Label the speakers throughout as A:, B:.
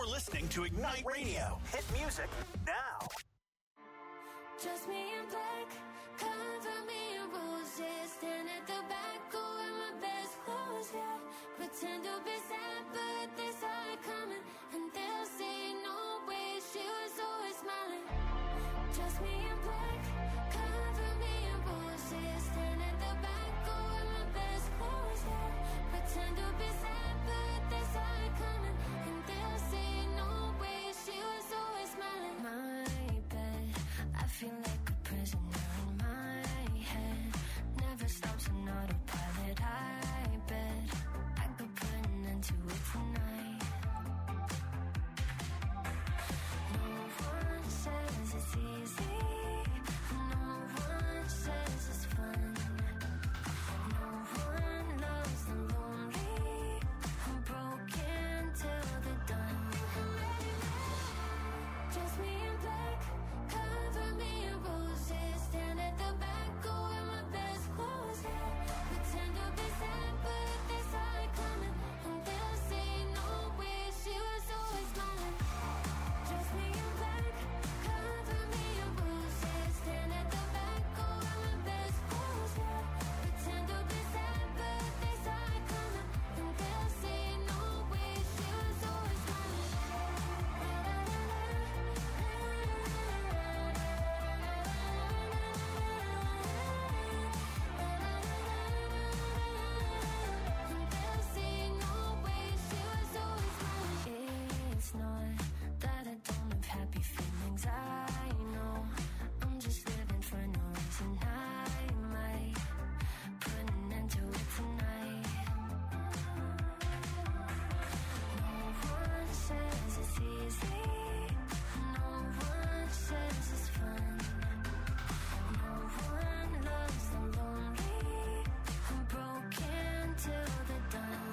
A: You're listening to Ignite Radio. Hit music now.
B: Just me in black, cover me in roses. Stand at the back, go in my best clothes, yeah. Pretend to be sad, but they saw it coming. And they'll say, no way, she was always smiling. Just me in black, cover me in roses. Stand at the back, go in my best clothes, yeah. Pretend to be sad, but they saw it coming. And they'll say, no way, she was always smiling. My bed, I feel like a prisoner in my head. Never stops an autopilot. I bet I could put an end to it tonight. No one says it's easy. No one says it's fun. No one loves the lonely. I'm broken till they're done. Just me in black, cover me in roses. Stand at the back, go in my best clothes, yeah. Pretend to be sad, but they saw it coming. And they'll say, no way, she was always smiling. Just me in black, cover me in roses. Stand at the back, go in my best clothes, yeah. Pretend to be sad, but they saw it coming. And they'll say, no way, she was always smiling. It's not that I don't have happy feelings, I know. I'm just living for no reason. I might put an end to it tonight. No one says it's easy. No one says it's fun. No one loves the lonely. I'm broken till they're done.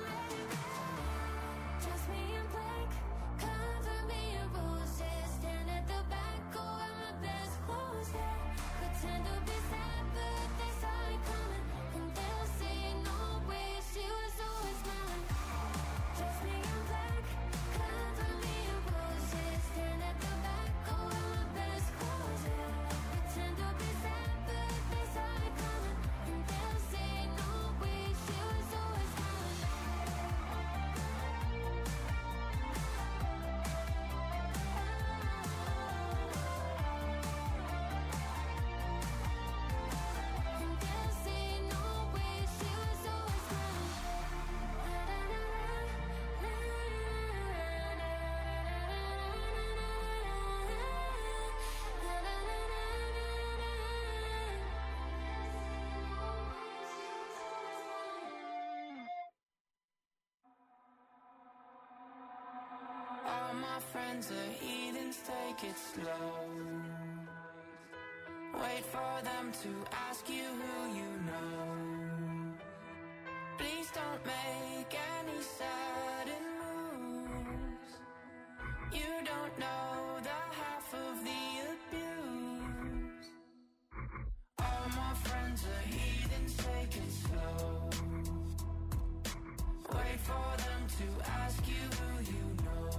B: Just me in black, cover me in roses. Stand at the back, go in my best clothes, yeah. Pretend to be sad, but they saw it coming. And they'll say, no way, she was always smiling. Just me in black, cover me in roses. Stand at the back, go in my best clothes, yeah. Pretend to be sad, but they saw it coming. And they'll say, no way, she was always smiling. And they'll say, no way, she was always
C: All my friends are heathens, take it slow. Wait for them to ask you who you know. Please don't make any sudden moves. You don't know the half of the abuse. All my friends are heathens, take it slow. Wait for them to ask you who you know.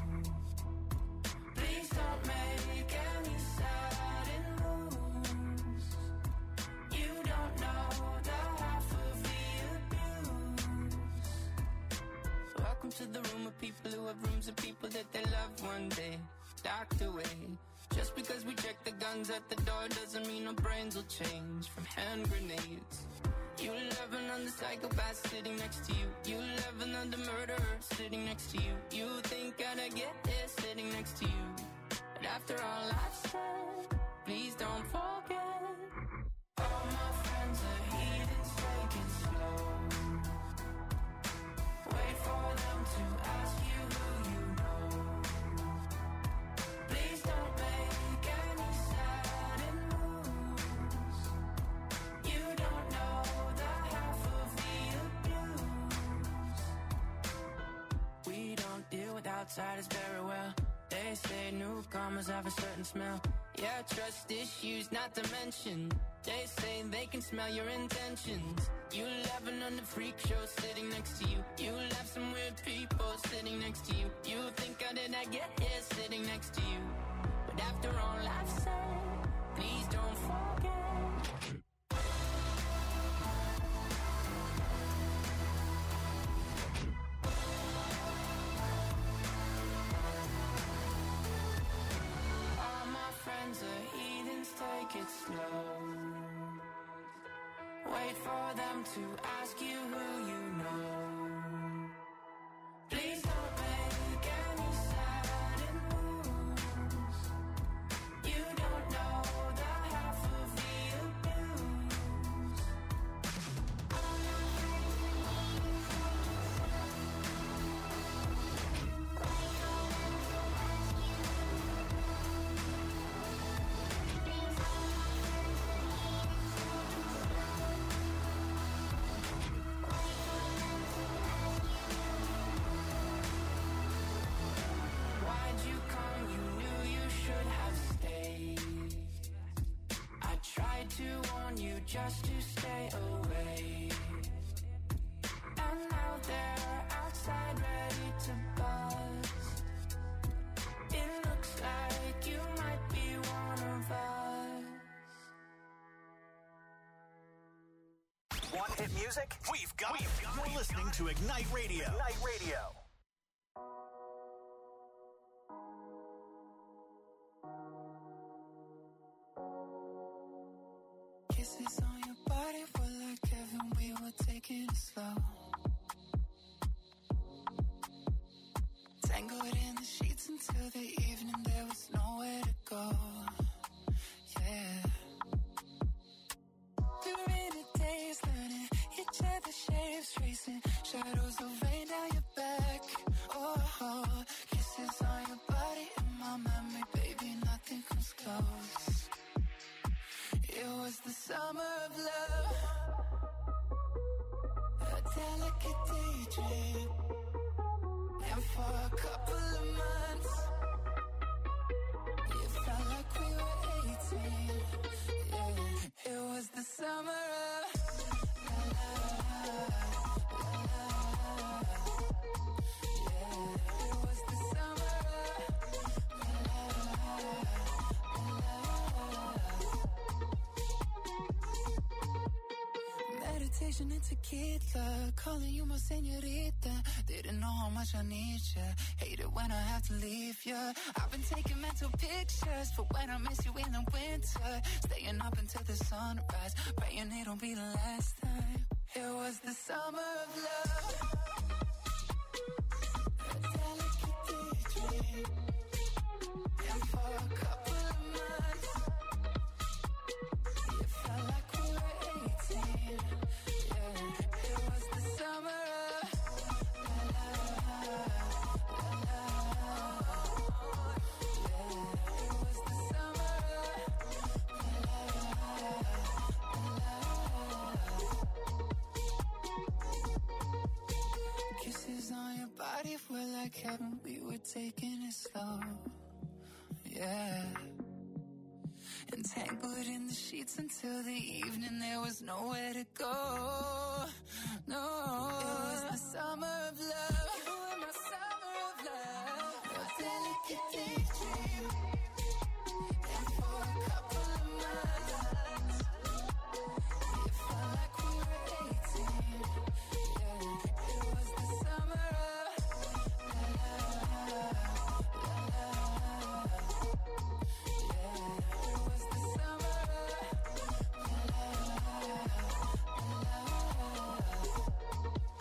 C: Please don't make any sudden moves. You don't know the half of the abuse. Welcome to the room of people who have rooms of people that they loved one day docked away. Just because we check the guns at the door doesn't mean our brains will change from hand grenades. You love another psychopath sitting next to you. You love another murderer sitting next to you. You think I'd get there sitting next to you. But after all I've said, please don't forget. All my friends are heathens, take it slow. Wait for them to ask you who you know. Please don't make any sudden moves. You don't know the half of the abuse. We don't deal with outsiders very well. They say newcomers have a certain smell. Yeah, trust issues not to mention. They say they can smell your intentions. You laughing on the freak show sitting next to you. You laugh some weird people sitting next to you. You think how did I get here sitting next to you? But after all I've said, please don't forget. All my friends are heathens, take it slow. Wait for them to ask you who you know. Please don't make any sudden moves. You don't know the half of the abuse. Why'd you come? You knew you should have stayed. I tried to warn you just to stay away. And now they're outside ready to bust. It looks like you might be one of us.
A: Want hit music? We've got it. You're listening to Ignite Radio. Ignite Radio.
D: Kisses on your body were like heaven, we were taking it slow. Tangled in the sheets until the evening, there was nowhere to go. Yeah. Through rainy days, learning each other's shapes, tracing shadows of rain down your back. Oh, kisses on your body in my memory, baby, nothing comes close. It was the summer of love, a delicate daydream. And for a couple of months, it felt like we were 18. Yeah, it was the summer of la la la la. Yeah, it was the summer of la la la. Meditation and tequila, calling you my señorita. Didn't know how much I need ya. Hate it when I have to leave ya. I've been taking mental pictures for when I miss you in the winter. Staying up until the sunrise, praying it'll be the last time. It was the summer of love, a delicate daydream. And for a couple of months, it felt like we were 18. Yeah, it was the summer of la la la la. Yeah, it was the summer of la la la. Kisses on your body were like heaven, we were taking it slow. Yeah. Entangled in the sheets until the evening, there was nowhere to go. No, it was the summer of love. You were my summer of love, a delicate daydream. And for a couple of months, it felt like we were 18. Yeah, it was the summer of la la la la. Yeah, it was the summer of la la la la.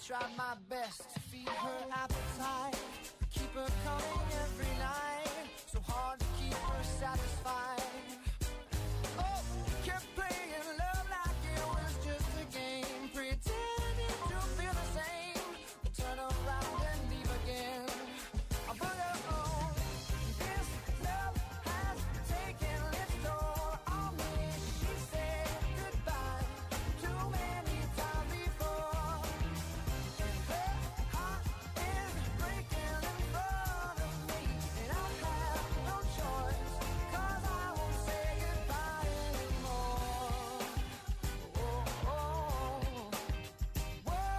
E: try my best to feed her appetite, keep her coming every night, so hard to keep her satisfied. Oh, kept playing love like it was just a game, pretending to feel the same, we'll turn around and leave again. I'll put her on. This love has taken its toll on me. She said goodbye too many times before. Her heart is breaking in front of me, and I have no choice, 'cause I won't say goodbye anymore. Oh, oh, whoa,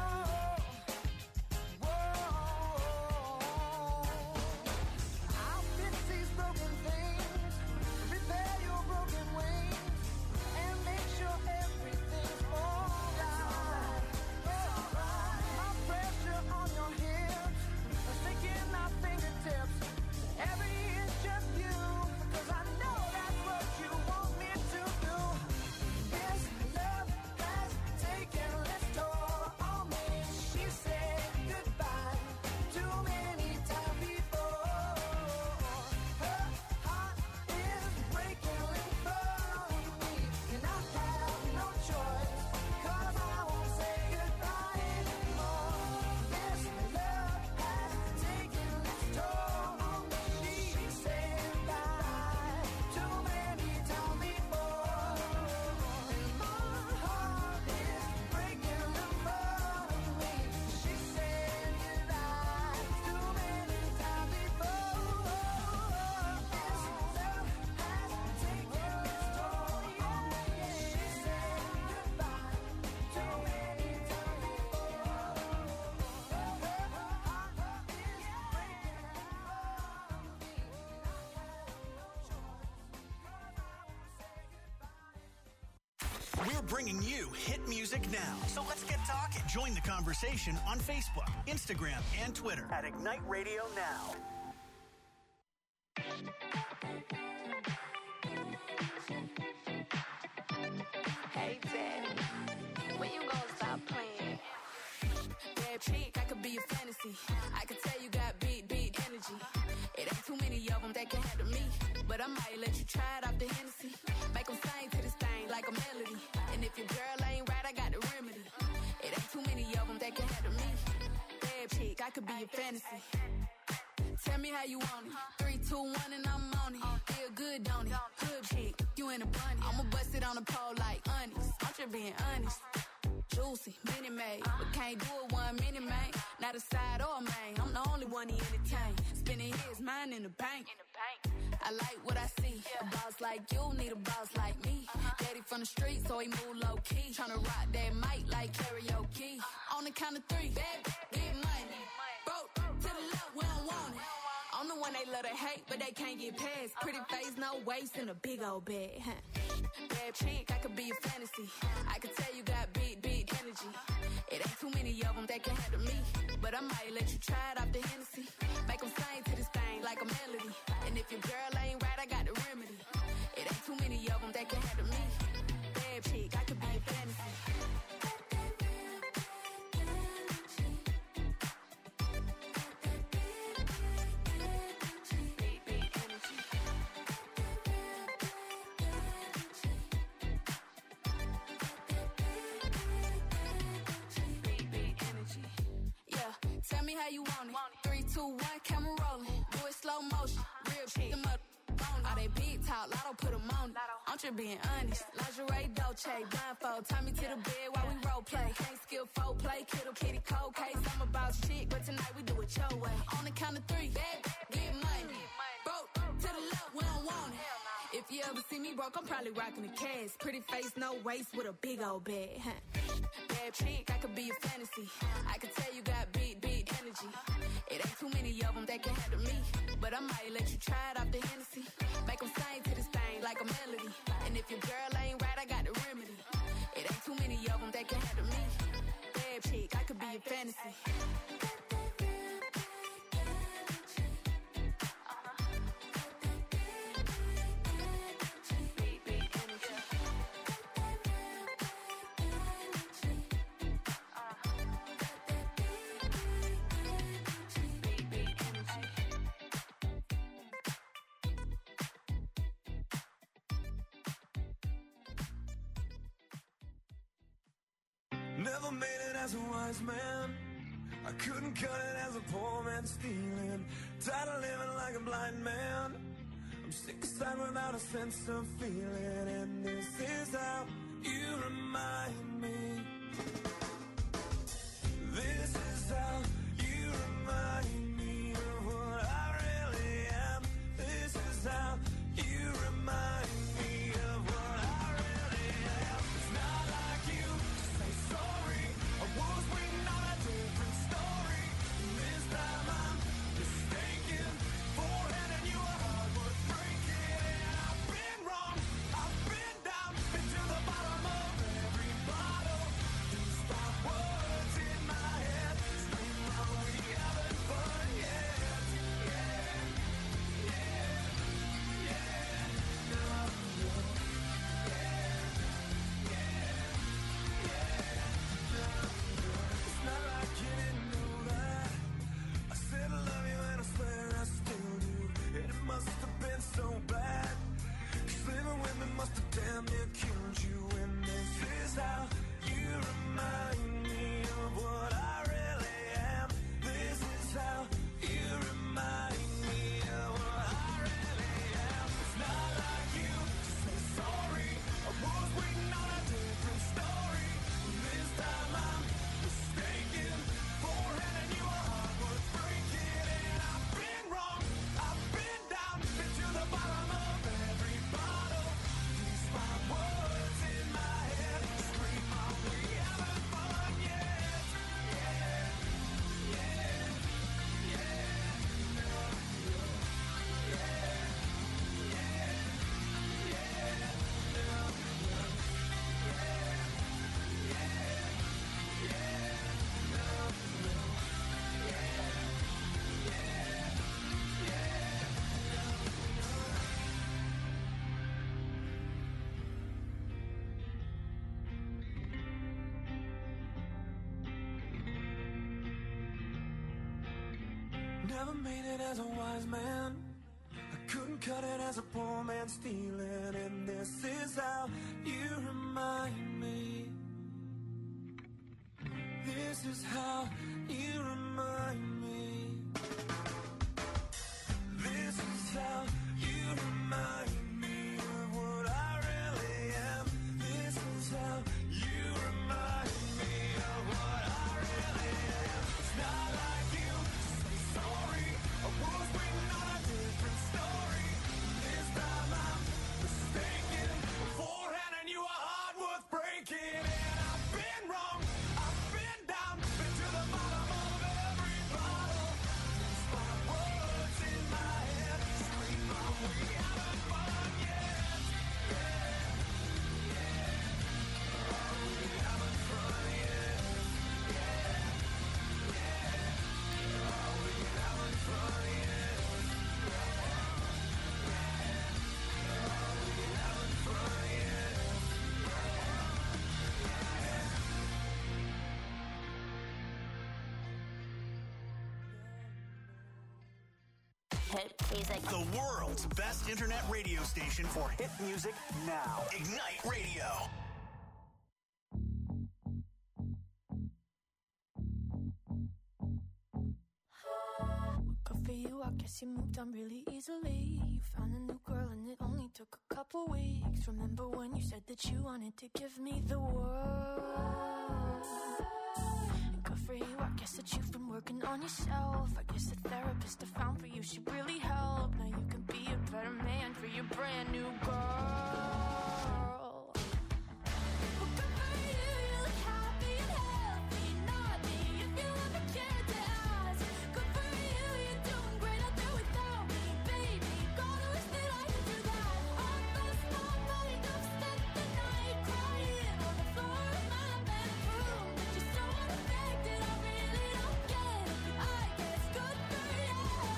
E: whoa. I'll fix these broken things, repair your broken wings, and make sure everything's alright. My pressure on your hips, sticking my fingertips. Every is just you, 'cause I know that's what you want me to do. This love has taken its toll on me. She said goodbye too many times before. Her heart is breaking in front of me, and I have no choice, 'cause I won't say goodbye anymore. This love has taken its toll on me. She said goodbye too many times before, and my heart is breaking in front of me. She said goodbye too many times before. This love has taken its toll on me. She said goodbye too many times before. Her heart is breaking in front of me, and I have no choice, 'cause I won't say goodbye.
A: We're bringing you hit music now. So let's get talking. Join the conversation on Facebook, Instagram, and Twitter at Ignite Radio Now.
F: Hey, Daddy, when you gonna stop playing? Bad chick, I could be a fantasy. I could tell you got big energy. It ain't too many of them that can handle me, but I might let you try it off the Hennessy. Make them sing to this thing like a melody. And if your girl ain't right, I got the remedy. It ain't too many of them that can handle me. Bad chick, I could be a fantasy. Tell me how you want it. 3, 2, 1, and I'm on it. Feel good, don't it? Hood chick, you in a bunny. I'ma bust it on the pole like honest. I'm just being honest. Juicy, mini made, but can't do it 1 minute, man. Not a side or a main. I'm the only one he entertain. Spending his mind in the bank. I like what I see. A boss like you need a boss like me. Daddy from the street, so he move low key. Tryna rock that mic like karaoke. On the count of 3, baby, get money. Broke to the left, we don't want it. I'm the one they love to hate, but they can't get past. Pretty face, no waist, and a big old bag. Bad chick, I could be a fantasy. I could tell you got big energy. It ain't too many of them that can handle me, but I might let you try it off the Hennessy. Make them sing to this thing like a melody. And if your girl ain't right, I got the remedy. It ain't too many of them that can handle me. Bad chick, I could be a fantasy. Tell me how you want it. 3, 2, 1, camera rolling. Do it slow motion. Real chick. Them up on all they big talk. Lotto put them on it. I'm just being honest. Lingerie, Dolce, blindfold. Tie me to the bed while we role play. Can't skill folk play. Kittle kitty cold case. I'm a boss chick, but tonight we do it your way. On the count of 3, baby, get money. Broke to the left, we don't want it. If you ever see me broke, I'm probably rocking the cash. Pretty face, no waist, with a big old bag. Bad chick, I could be a fantasy. I could tell you got big energy. It ain't too many of them that can handle me, but I might let you try it off the Hennessy. Make them sing to this thing like a melody. And if your girl ain't right, I got the remedy. It ain't too many of them that can handle me. Bad chick, I could be a fantasy.
G: Never made it as a wise man. I couldn't cut it as a poor man stealing. Tired of living like a blind man. I'm sick aside without a sense of feeling. And this is how you remind me. This is how you remind me of what I really am. This is how you remind me of what I really am. It's not like you to say sorry. I was waiting on a different story. And this time I'm mistaken for handing you a heart worth breaking. And I've been wrong, I've been down, been to the bottom of every bottle. These five words in my head scream out we haven't fun yet. It's not like you didn't know that. I said I love you and I swear I still do. And it must have been so bad. 'Cause living with me must have damn near killed you. And this is how you remind me of what I really am. This is how you remind me of what I really am. It's not like you to say sorry. I was waiting on a different story. This time I'm mistaken for handing you a heart worth breaking. And I've been wrong, I've been down, been to the bottom of every bottle. These five words in my head scream out we haven't fun yet. Never made it as a wise man. I couldn't cut it as a poor man stealing. And this is how you remind me. This is how you remind me. This is how you remind me of what I really am. This is how you remind me of what I really am. It's not like you to say sorry. I was waiting on a different story. This time I'm mistaken for handing you a heart worth breaking. And I've been wrong, I've been down, been to the bottom of every bottle. These five words in my head scream out we haven't fun yet. Oh, we haven't fun yet. Oh, we haven't fun yet. Oh, we haven't fun yet.
H: Hit music.
A: The world's best internet radio station for hit music now. Ignite Radio.
I: Good for you, I guess you moved on really easily. You found a new girl and it only took a couple weeks. Remember when you said that you wanted to give me the world? And good for you, I guess that you've been working on yourself. I guess the therapist I found for you should really help. Now you can be a better man for your brand new girl. Well, good for you, you look happy and healthy. Not me, if you ever cared to ask. Good for you, you're doing great out there without me, baby. God, I wish that I could do that. I lost my mind, I've spent the night crying on the floor of my bedroom. But you're so unaffected, I really don't get it. I guess good for you.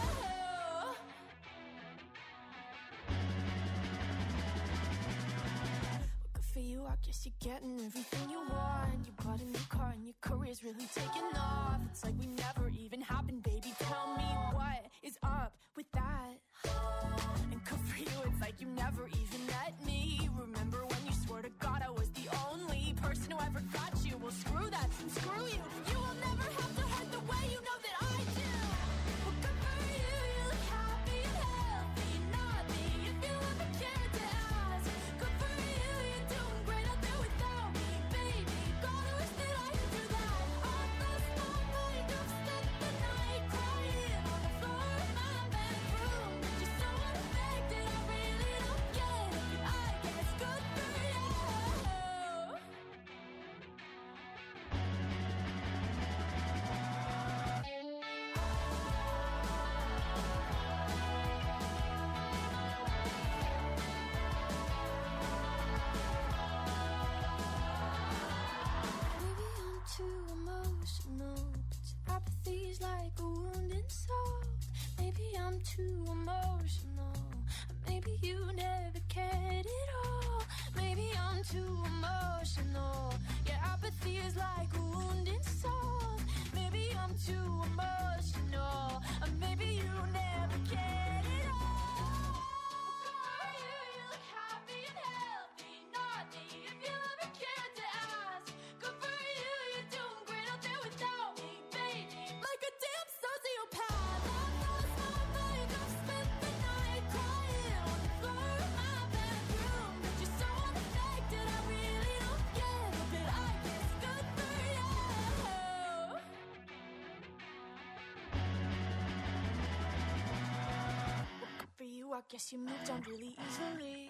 I: Good for you, I guess you're getting everything you want. You bought a new car and your career's really taking off. It's like we never even happened, baby. Tell me what is up with that. And good for you, it's like you never even met me. Remember when you swore to God I was the only person who ever got you? Well, screw that. too emotional. Maybe you never cared at all. Maybe I'm too emotional. Yeah, apathy is like a wounded soul. Maybe I'm too emotional. Or maybe you never cared at all. You look happy and healthy, not me. If you ever cared to ask, good for you, you're doing great out there without me, baby. Like a damn sociopath, I lost my mind. I've spent the night crying on the floor of my bedroom. But you're so unaffected, I really don't get it. But I guess good for you. Well, good for you, I guess you moved on really easily.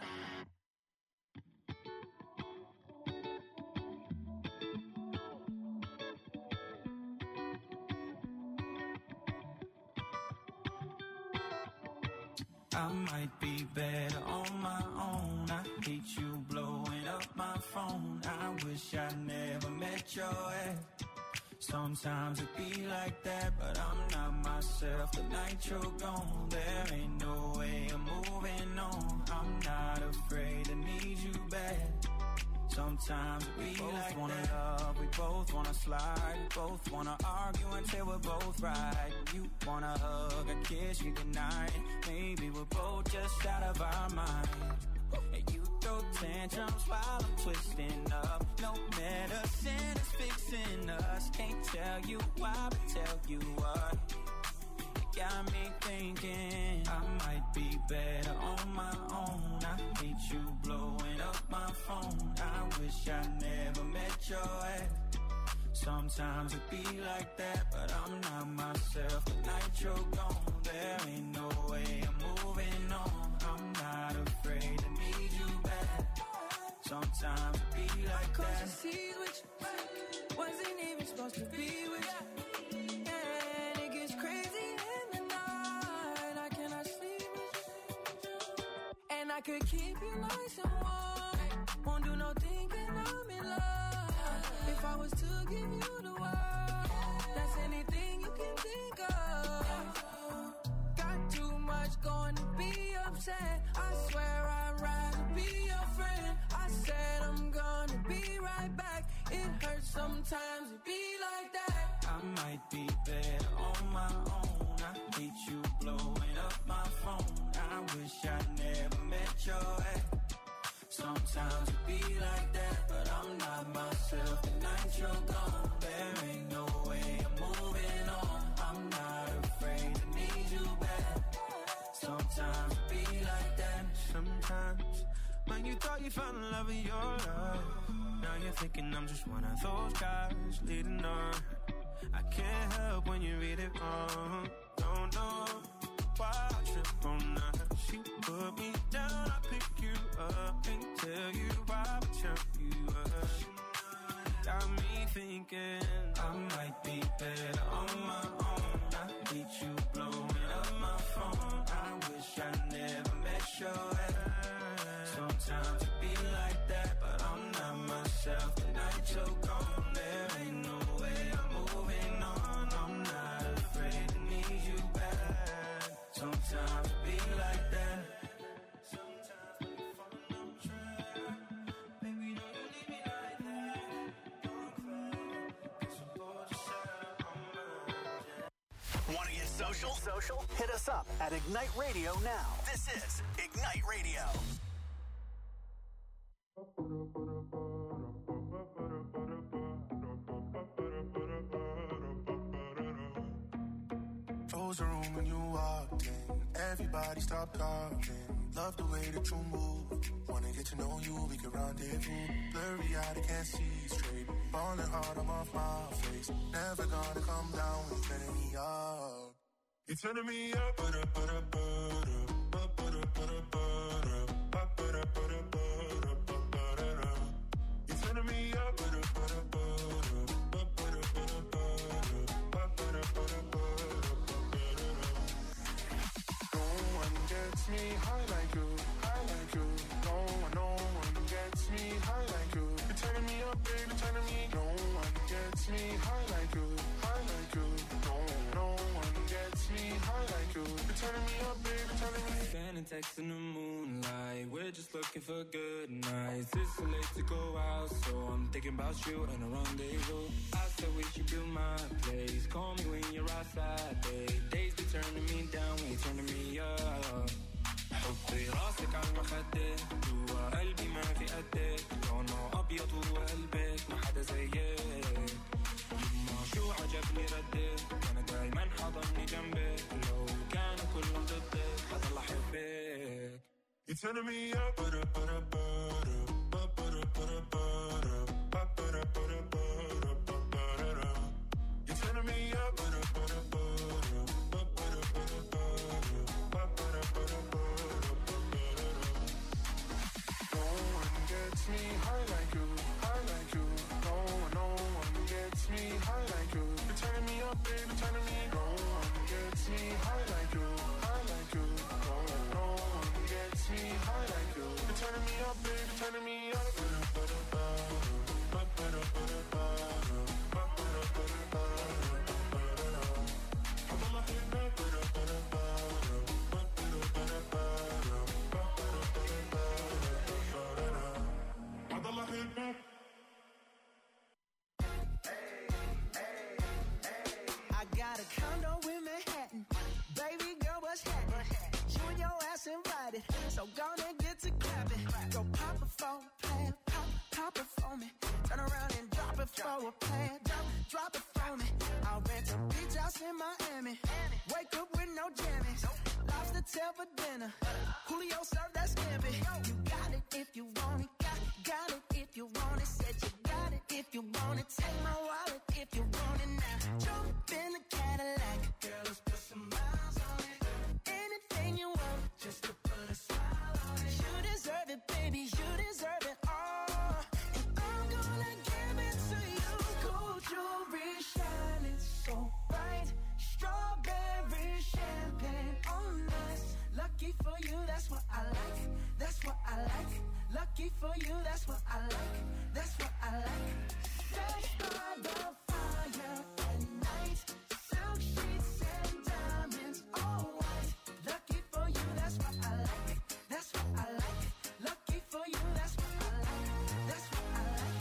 G: I might be better on my own. I hate you blowing up my phone. I wish I never met your ex. Sometimes it be like that, but I'm not myself. The night you're gone, there ain't no way I'm moving on. I'm not afraid to need you back. Sometimes we both wanna love, we both wanna slide, we both wanna argue until we're both right. You wanna hug and kiss me goodnight. Maybe we're both just out of our mind. And you throw tantrums while I'm twisting up. No medicine is fixing us. Can't tell you why, but tell you what. It got me thinking I might be better on my own. I hate you blowing up my phone. I wish I never met your ex. Sometimes it be like that, but I'm not myself. The night you're gone, there ain't no way I'm moving on. I'm not afraid to need you back. Sometimes it be like that.
C: Cross the seas with you, wasn't even supposed to be with you. And it gets crazy in the night. I cannot sleep with you. And I could keep you nice and warm. Won't do no thinking I'm in love. If I was to give you the world, that's anything you can think of. Got too much going to be upset. I swear I'd rather be your friend. I said I'm gonna be right back. It hurts sometimes to be like that.
G: I might be better on my own. I hate you blowing up my phone. I wish I never met your ex. Sometimes it be like that, but I'm not myself. The night you're gone, there ain't no way I'm moving on. I'm not afraid to need you back. Sometimes it be like that.
J: Sometimes when you thought you found the love of your life, now you're thinking I'm just one of those guys leading on. I can't help when you read it wrong. Don't know why I trip on that. She put me down, I pick you up and tell you why I tell you up. Got me thinking
G: I might be better on my own. I hate you blowing up my phone. I wish I never met your ex. Sometimes it be like that, but I'm not myself. The night you're gone, there ain't no way I'm moving on. I'm not afraid to need you back. Sometimes it be like that. Sometimes when you fall on track, baby, don't you leave me like that. Don't cry, 'cause we're both just out on my.
A: Want to get social? Hit us up at Ignite Radio now. This is Ignite Radio.
K: Froze the room when you walked in. Everybody stopped talking. Love the way that you move. Wanna get to know you, we can rendezvous. Blurry eyed, I can't see straight. Falling hard, I'm off my face. Never gonna come down when you're turning me up. You're turning me up, You're turning me up, No one gets me high like you, high like you. No one gets me high like you. You're turning me up, baby, turning me. No one gets me high like you, high like you. No one gets me high like you. You're turning me up,
J: sex in the moonlight. We're just looking for good nights. It's too late to go out, so I'm thinking about you and a rendezvous. I said we should build my place. Call me when you're outside, babe. Days be turning me down when you're turning me up. حطي راسك على المخدة جوا قلبي ما في قدك لونه أبيض وقلبك ما حدا زيك يما شو عجبني ردك أنا دايما حضني جنبك لو كانوا كلهم ضدك حضل أحبك.
K: You're turning me up, you're turning me up, me high like you, high like you. No one gets me high like you. You're turning me up, baby, turning me. No one gets me high like you, high like you. No one gets me high like you. You're turning me up, baby, turning me up.
E: I got a condo in Manhattan. Baby girl, what's happening? You and your ass invited, so gonna get to clapping. Go pop it for a plan, pop it for me. Turn around and drop it for a plan, drop it for me. I'll rent a beach house in Miami. Wake up with no jammies. Lobster tail for dinner. Julio served that scampi. You got it if you want it. Got it if you want it. Said you got it if you want it. Take my wallet if you want it now. Jump in the Cadillac. Girl, let's put some miles on it. Anything you want, just to put a smile on it. You deserve it, baby. You deserve it all. And I'm gonna give it to you. Gold jewelry shining so bright. Strawberry champagne on us. Lucky for you, that's what I like. That's what I like. Lucky for you, that's what I like. That's what I like. Sex by the fire at night. Silk sheets and diamonds, all white. Lucky for you, that's what I like. That's what I like. Lucky for you, that's what I like. That's what I like.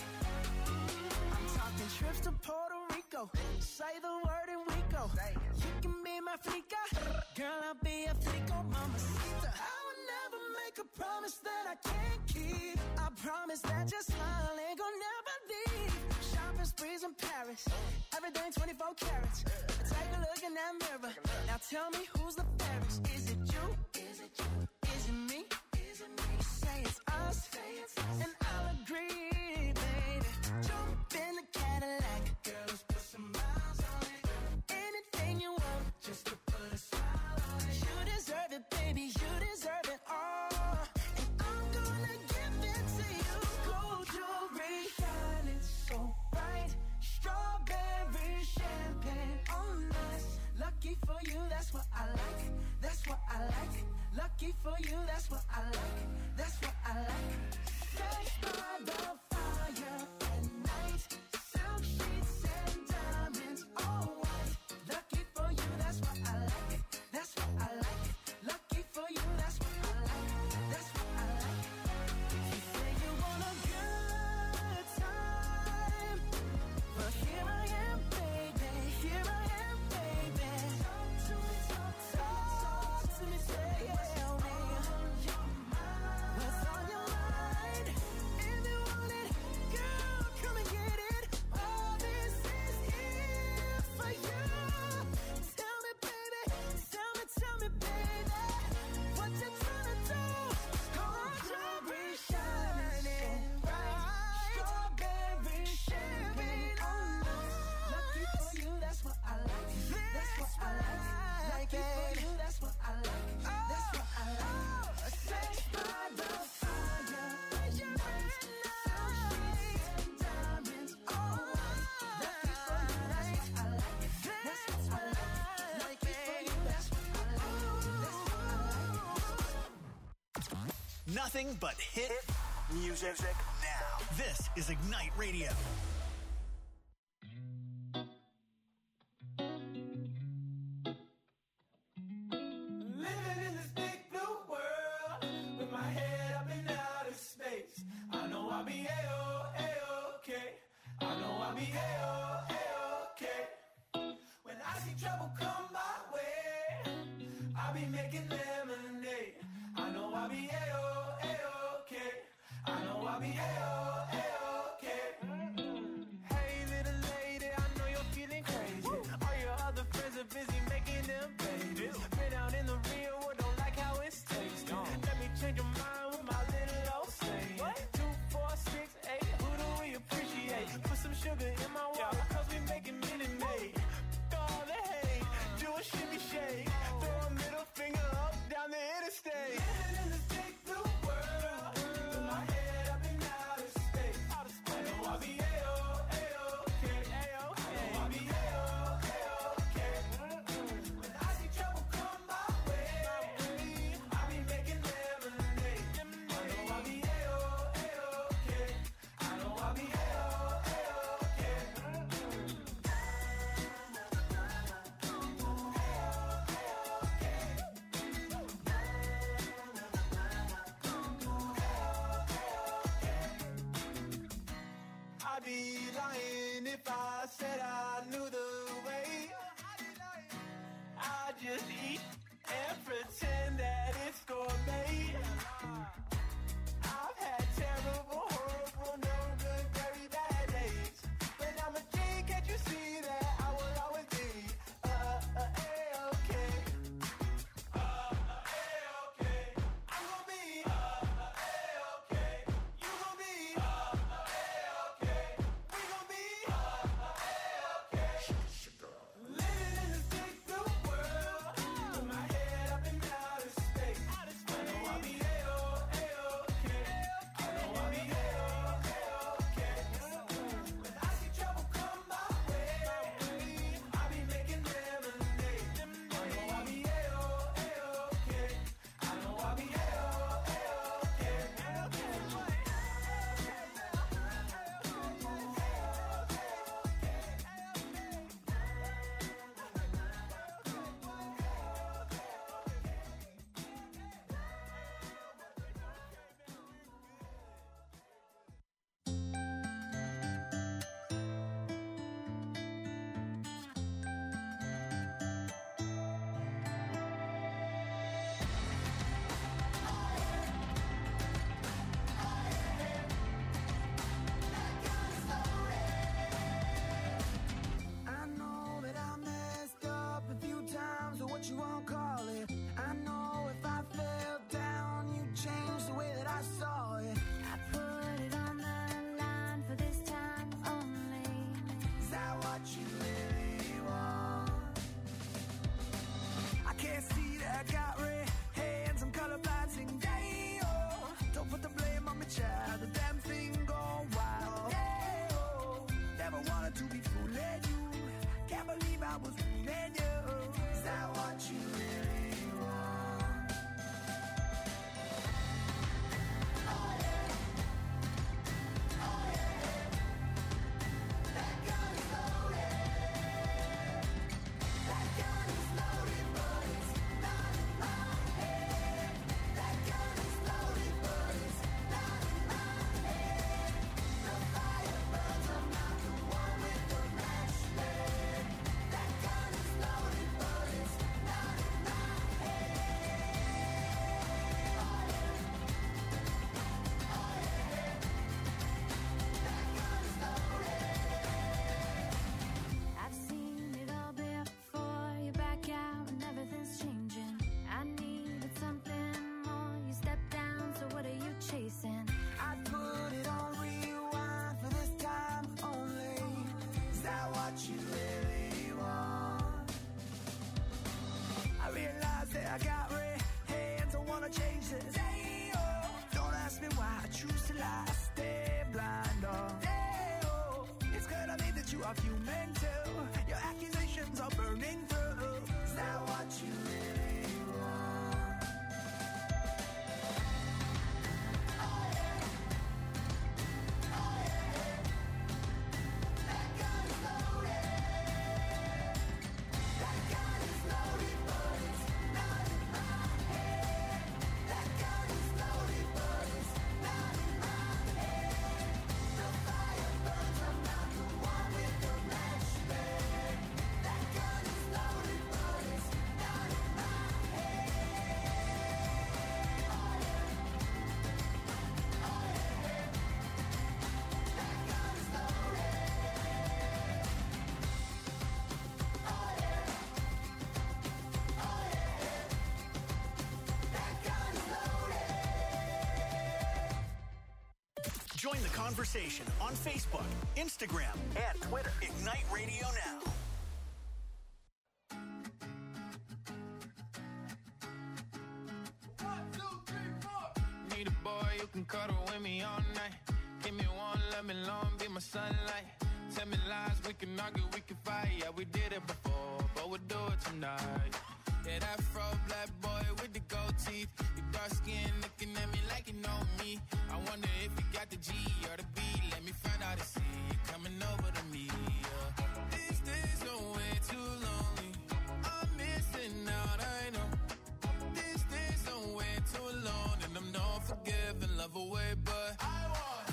E: I'm talking trips to Puerto Rico. Say the word and we go. You can be my flica. Girl, I'll be a flico, mamacita. I will never make a promise that I can't keep. I promise that your smile ain't gonna never leave. Shopping sprees in Paris. Everything 24 carats. Take a look in that mirror. Now tell me who's the fairest. Is it you? Is it you? Is it me? Is it me? Say it's us. And I'll agree, baby. Jump in the Cadillac. Girl, let's put some miles on it. Anything you want, just to put a smile on it. You deserve it, baby. You deserve it all. And I'm gonna give it to you. Gold jewelry shining so bright. Strawberry champagne on us. Lucky for you, that's what I like. That's what I like. Lucky for you, that's what I like. That's what I like. Sex by the fire at night. Silk sheets and diamonds, all white. Lucky for you, that's what I like. That's what I like. Lucky for you, that's what I like. That's what I like. You say you want a good time, but here I am, baby. Here I am, baby. Talk to me, talk to me, tell me what's on your mind. If you want it, girl, come and get it. All this is here for you. Tell me, baby, tell me, baby, what you tryna do? Gold jewelry shining bright. Strawberry champagne on us. Lucky for you, that's what I like. That's what I like. Lucky for you, that's what I like. That's what I like. Sex by the fire at night. Silk sheets and diamonds, all white. Lucky for you, that's what I like. That's what I like. Lucky for you, that's what I like. That's what I like.
A: Nothing but hit music now. This is Ignite Radio.
G: Living in this big blue world.
E: I got red hands, I'm colorblind, sing day-oh. Don't put the blame on me, child, the damn thing gone wild. Day-oh. Never wanted to be fooling you. Can't believe I was fooling you. Is that what you really want? Oh yeah. Oh yeah. That gun is loaded. That gun is loaded, but it's not in my head. That gun is loaded, but it's not in my head. The fire burns, I'm not the one with the match leg. That gun is loaded, but it's not in my head. Oh yeah. Oh yeah. That gun is loaded.
B: I've seen it all before. You're back out and everything's changing. I needed something more. You stepped down, so what are you chasing?
E: I put it on rewind for this time only. Is that what you really want? I realize that I got red hands, I wanna change this. Day-oh. Don't ask me why I choose to lie. I stay blind, oh. Day-oh. It's clear to me that you are human too. Your accusations are burning through. Is that what you really want? Oh yeah. Oh yeah. That gun is loaded. That gun is loaded, but it's not in my head. That gun is loaded, but it's not in my head. The fire burns, I'm not the one with the match leg. That gun is loaded, but it's not in my head. Oh yeah. Oh yeah. That gun is loaded. Oh yeah. Oh yeah. That gun is loaded.
A: Join the conversation on Facebook, Instagram, and Twitter. Ignite Radio Now.
J: Need a boy who can cuddle with me all night. Give me one, let me long, be my sunlight. Tell me lies, we can argue, we can fight. Yeah, we did it before, but we'll do it tonight. Yeah, that fro black boy with the gold teeth. Your dark skin looking at me like you know me. I wonder if you got the G or the B. Let me find out and see you coming over to me. Yeah. These days are way too lonely. I'm missing out, I know. These days are way too alone, and I'm not forgiving, love away, but I want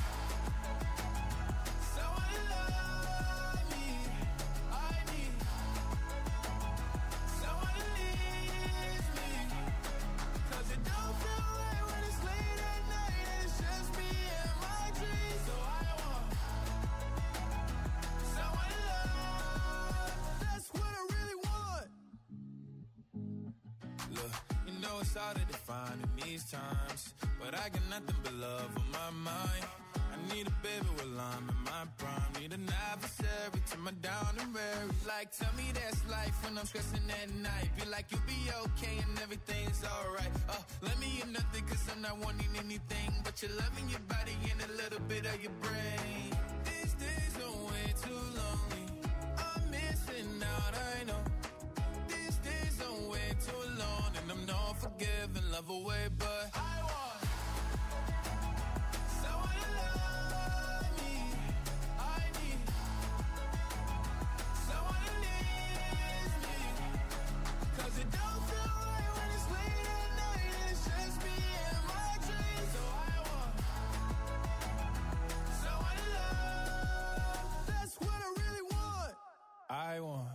J: someone to love me. I need someone to leave me. 'Cause it don't feel right when it's late at night and it's just me and my dreams. So I want someone to love. That's what I really want. Look, you know it's hard to define in these times, but I got nothing but love on my mind. I need a baby while I'm in my prime. Need an adversary to my down and weary. Like, tell me that's life when I'm stressing at night. Be like, you'll be okay and everything's alright. Let me in nothing 'cause I'm not wanting anything but your loving, your body, and a little bit of your brain. These days are way too lonely. I'm missing out, I know. These days are way too alone, and I'm not forgiving, love away, but I want someone to love me. I need someone to leave me. 'Cause it don't feel right when it's late at night and it's just me and my dreams. So I want someone to love. That's what I really want. I want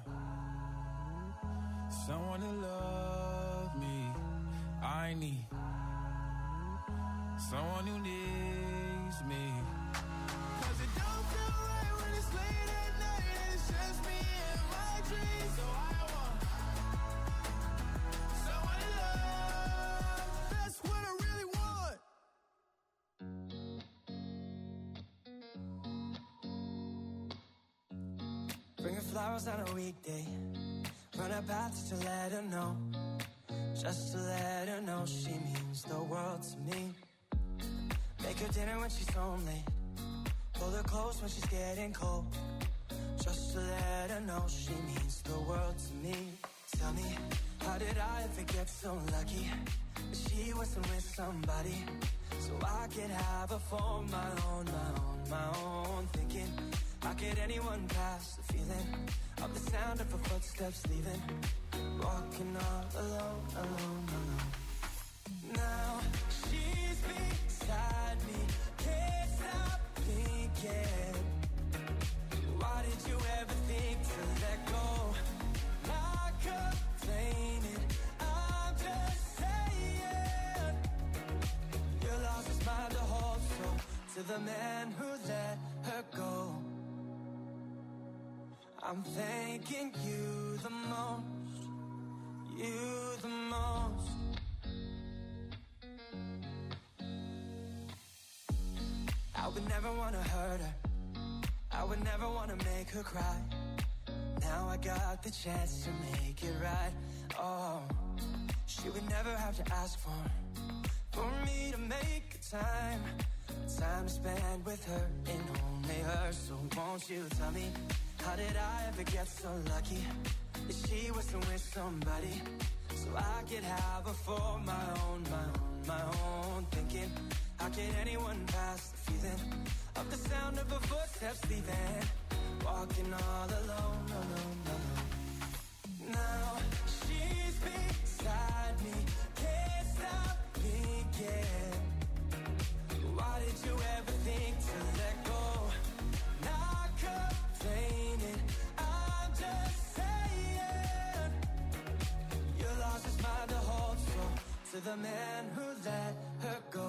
J: someone to love me. I need someone who needs me. 'Cause it don't feel right when it's late at night and it's just me and my dreams. So I want someone to love. That's what I really want.
E: Bring her flowers on a weekday. Run her path to let her know
L: just to let her know she means the world to me. Make her dinner when she's home late, pull her close when she's getting cold, just to let her know she means the world to me. Tell me, how did I ever get so lucky that she wasn't with somebody, so I could have her for my own, my own. Thinking, how could anyone pass the feeling of the sound of her footsteps leaving, walking all alone, alone, alone. Now she's beside me, can't stop thinking, why did you ever think to let go? Not complaining, I'm just saying, your loss is mine to hold. So to the man who let her go, I'm thanking you the most, you the most. I would never want to hurt her, I would never want to make her cry. Now I got the chance to make it right. Oh, she would never have to ask for me to make a time to spend with her and only her. So won't you tell me, how did I ever get so lucky that she wasn't with somebody, so I could have her for my own, my own, my own. Thinking, how could anyone pass the feeling of the sound of her footsteps leaving, walking all alone, alone, alone. Now she's beside me, can't stop thinking, why did you ever think to let go? Not complaining, I'm just saying, your loss is mine to hold. So to the man who let her go,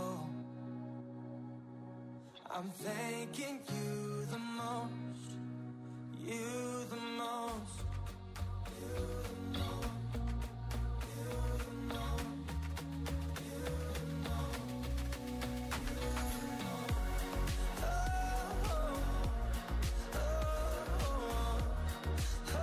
L: I'm thanking you the most, you the most, you the most, you the most, you the most, you the most. Oh, oh, oh, oh, oh,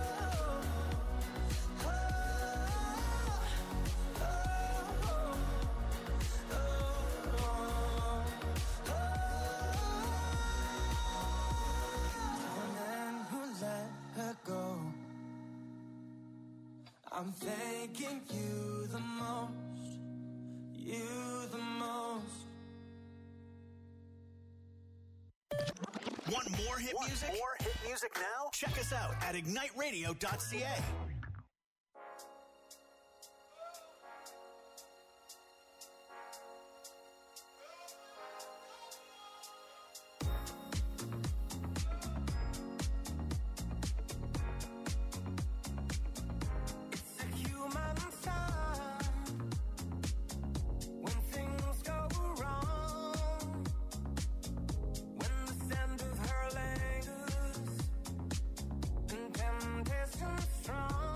L: I'm thanking you the most, you the most.
A: Want more hit music? More hit music now? Check us out at igniteradio.ca.
C: Strong.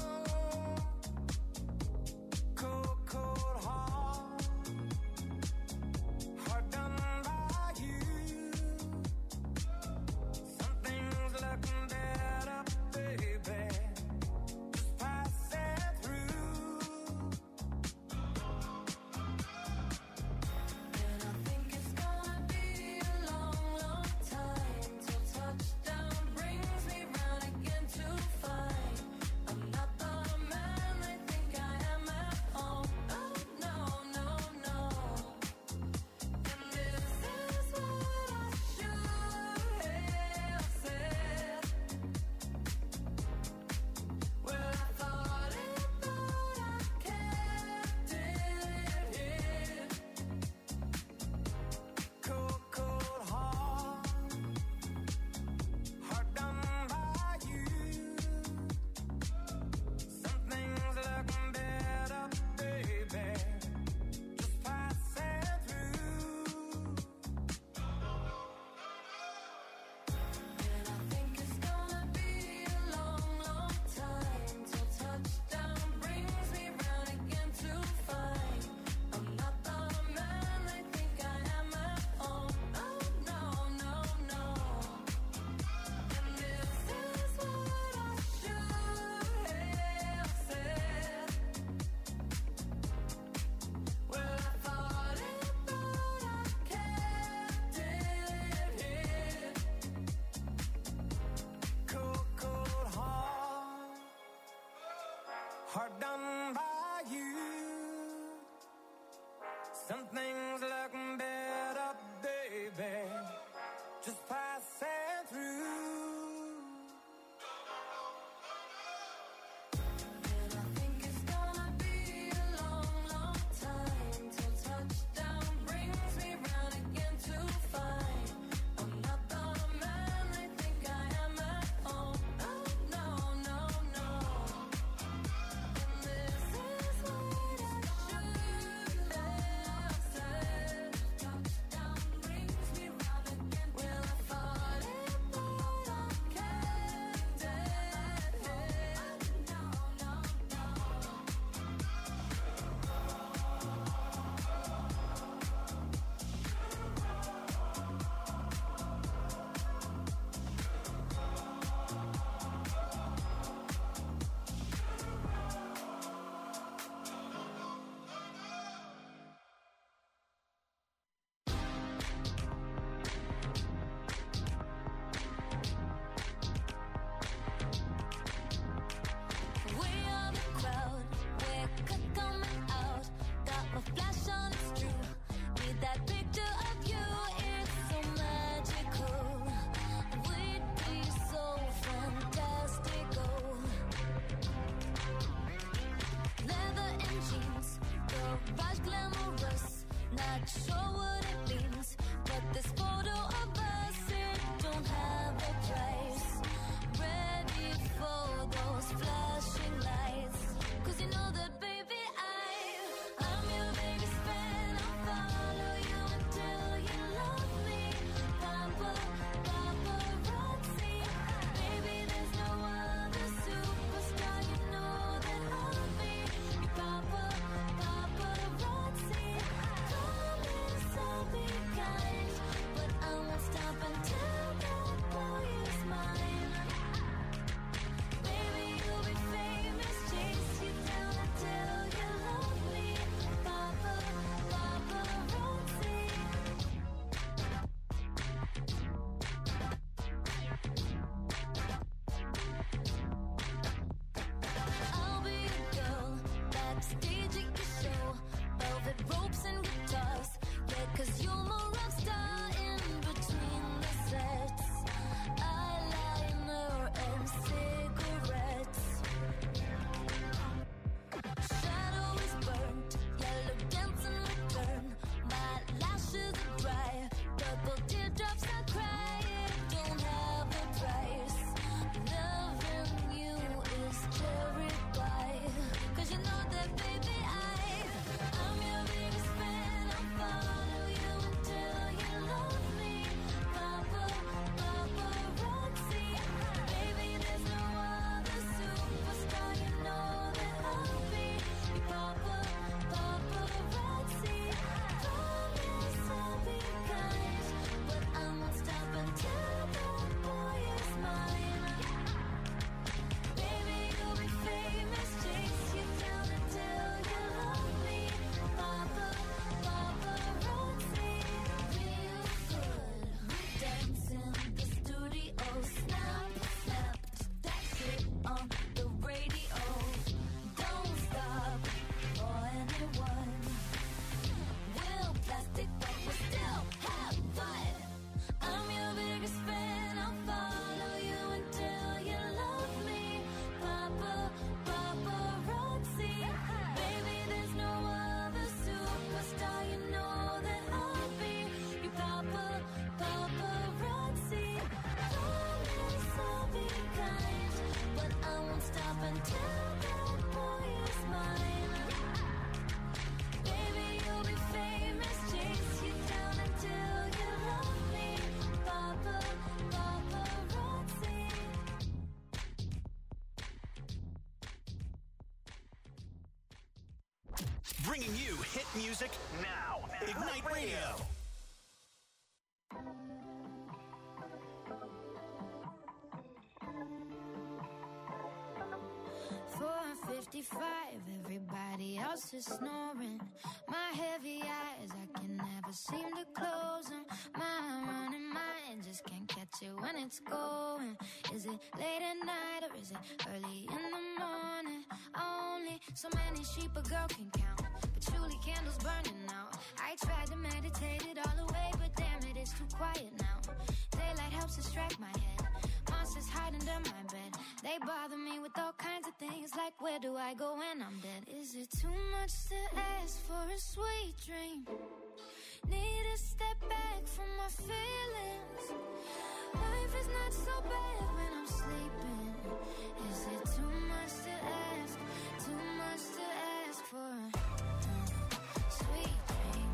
L: hard done by you. Some things look better, baby, just passing through.
A: Bringing you hit music now. Ignite Radio.
B: 4:55, everybody else is snoring. My heavy eyes, I can never seem to close them. My running mind just can't catch it when it's going. Is it late at night or is it early in the morning? I only So many sheep a girl can count, but truly candles burning out. I tried to meditate it all away, but damn it, it's too quiet now. Daylight helps distract my head. Monsters hide under my bed. They bother me with all kinds of things, like where do I go when I'm dead? Is it too much to ask for a sweet dream? Need to step back from my feelings. Life is not so bad when I'm sleeping. Is it too much to ask? Too much to ask for a sweet dream?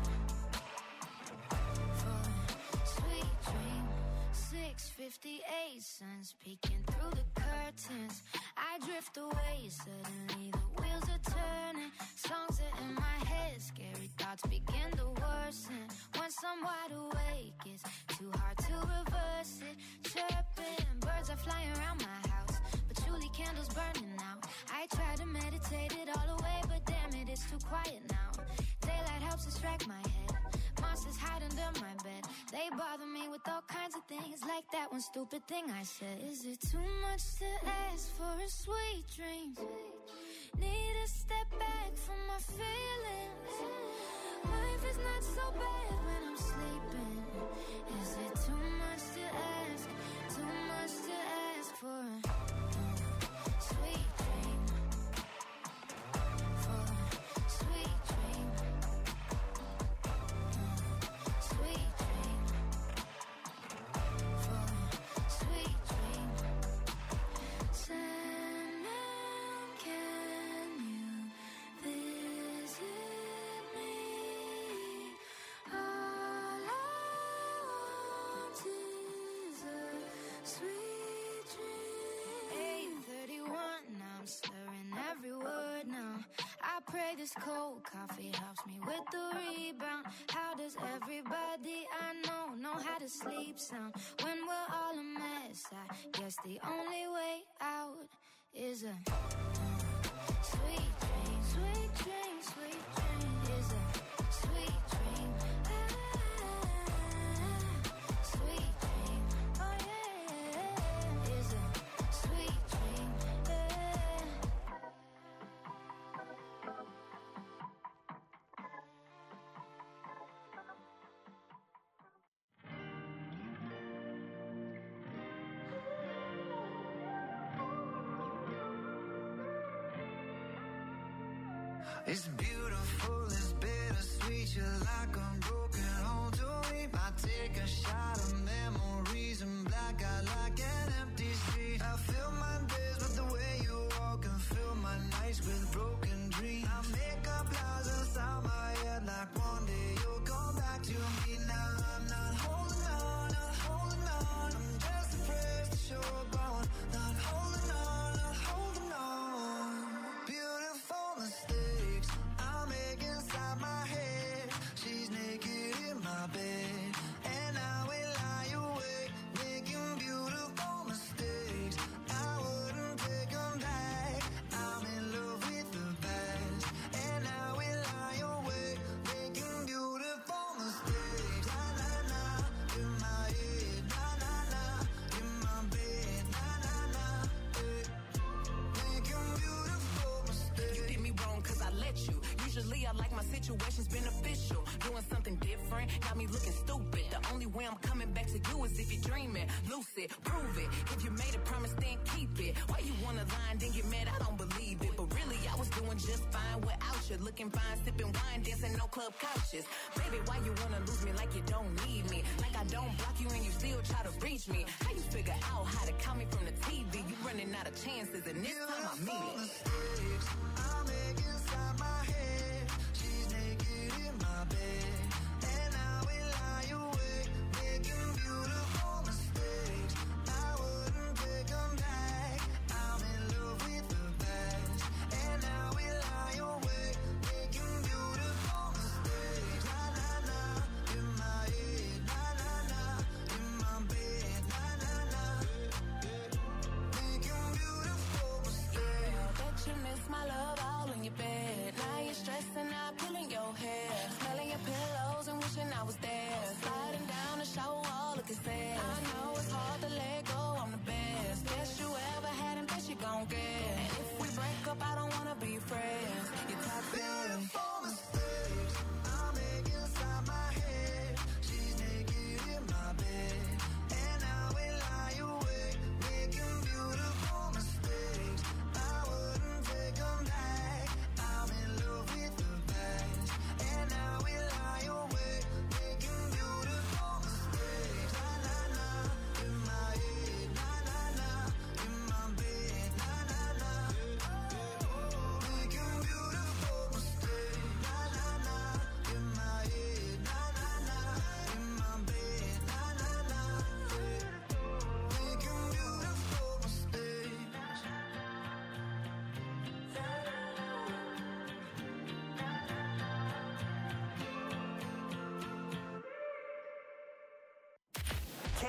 B: For a sweet dream. 6:58, sun's peeking through the curtains. I drift away, suddenly the wheels are turning. Songs are in my head, scary thoughts begin to worsen. Once I'm wide awake, it's too hard to reverse it. Chirping, birds are flying around my house, but truly candles burning out. I try to meditate it all away, but damn it, it's too quiet now. Daylight helps distract my head. Monsters hide under my bed. They bother me with all kinds of things, like that one stupid thing I said. Is it too much to ask for a sweet dream? Need to step back from my feelings. Life is not so bad when I'm sleeping. Is it too much to ask? Too much to ask for a sweet dream? For a sweet dream. Sweet dream. For a sweet dream. Sandman, can you visit me? All I want is a sweet dream. 8:31, now I'm slurring every word now. I pray this cold coffee helps me with the rebound. How does everybody I know how to sleep sound? When we're all a mess, I guess the only way out is a sweet dream. Sweet dream, sweet dream. Is a sweet dream. Sweet dream. Oh yeah. Is a sweet dream.
L: It's beautiful, it's bittersweet. You're like a broken home to me. I take a shot of memories and black out like an empty street. I fill my days with the way you walk and fill my nights with broken dreams. I make up lies inside my head like one day you'll come back to me. Now I'm not holding on, not holding on. I'm just afraid to show up on. Not holding on, not holding on. Beautiful mistakes I make inside my head. She's naked in my bed, and I will lie awake, making beautiful mistakes. I wouldn't take them back. I'm in love with the past, and I will lie awake, making beautiful mistakes. Na na na, in my head. Na na na, in my bed. Na na na, making beautiful mistakes.
M: You did me wrong cause I let you. Usually I like my situations beneficial. Doing something different, got me looking stupid. The only way I'm coming back to you is if you're dreaming. Lucid, prove it. If you made a promise, then keep it. Why you wanna lie and then get mad? I don't believe it. But really, I was doing just fine without you. Looking fine, sipping wine, dancing no club couches. Baby, why you wanna lose me like you don't need me? Like I don't block you and you still try to reach me. How you figure out how to call me from the TV? You running out of chances and this time I mean it.
L: Mistakes I make inside my head. She's naked in my bed, and I will lie awake, making beautiful mistakes. I wouldn't take them back. I'm in love with the past, and I will lie awake, making beautiful mistakes. Na na na, in my head. Na na na, in my bed. Na na na, making beautiful mistakes.
M: Bet you miss my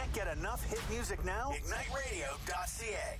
A: Can't get enough hit music now? IgniteRadio.ca.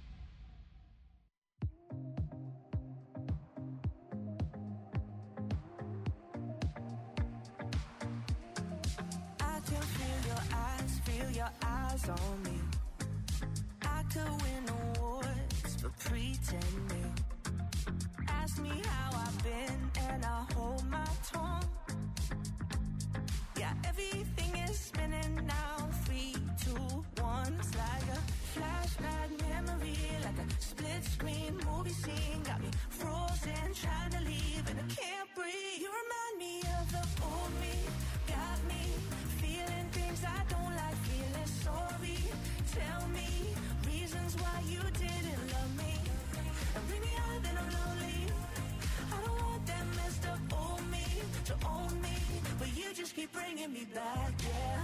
L: I can feel your eyes on me. I could win awards for pretending. Ask me how I've been and I hold my tongue. Yeah, everything is spinning now. 3, 2, 1. It's like a flashback memory, like a split screen movie scene. Got me frozen, trying to leave and I can't breathe. You remind me of the old me. Got me feeling things I don't like, feeling sorry. Tell me reasons why you didn't love me. And bring me out, then I'm lonely. I don't want that messed up old me to own me, but you just keep bringing me back, yeah.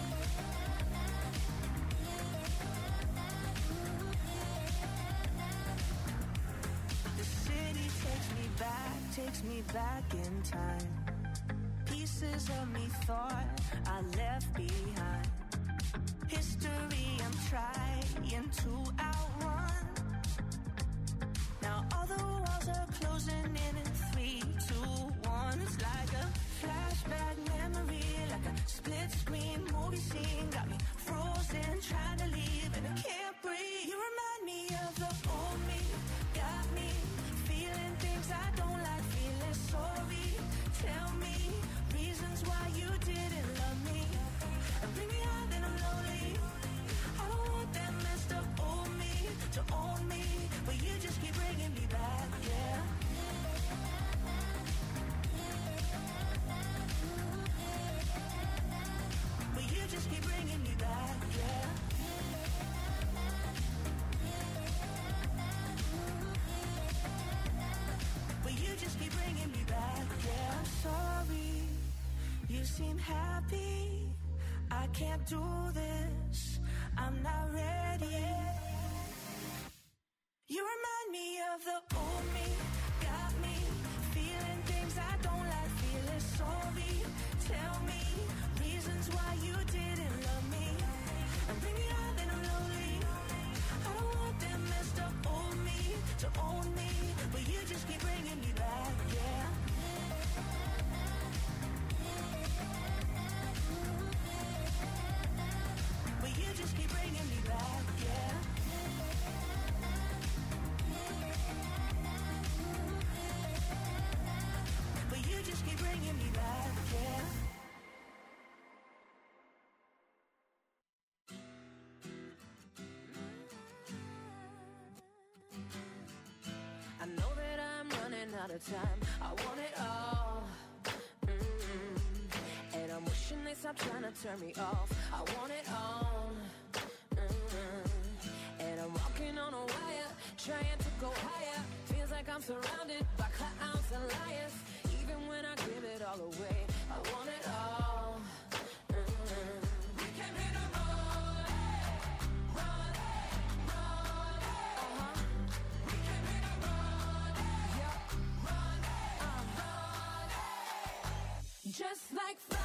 L: The city takes me back in time. Pieces of me thought I left behind. History I'm trying to outrun. Now all the walls are closing in 3, 2, 1. It's like a flashback memory, like a split screen movie scene. Got me frozen, trying to leave and I can't breathe. You remind me of the old me. Got me feeling things I don't like, feeling sorry. Tell me reasons why you didn't love me. And bring me out, then I'm lonely. I don't want that messed up old me to own me, but you just keep bringing me back, yeah. But you just keep bringing me back, yeah. But you just keep bringing me back, yeah. I'm sorry, you seem happy. I can't do this, I'm not ready. You remind me of the old me. Got me feeling things I don't like, feeling sorry. Tell me reasons why you didn't love me. And bring me out, then I'm lonely. I don't want that messed up old me to own me, but you just keep bringing me back, yeah. But you just keep bringing me back, yeah. But you just keep bringing me back, yeah. I know that I'm running out of time. I want it all. And I'm wishing they stop trying to turn me off. I want it all. And I'm walking on a wire, trying to go higher. Feels like I'm surrounded by clowns and liars. Even when I give it all away, I want it all. We came here to run, run, run. We came here to run, yeah, run, run. Just like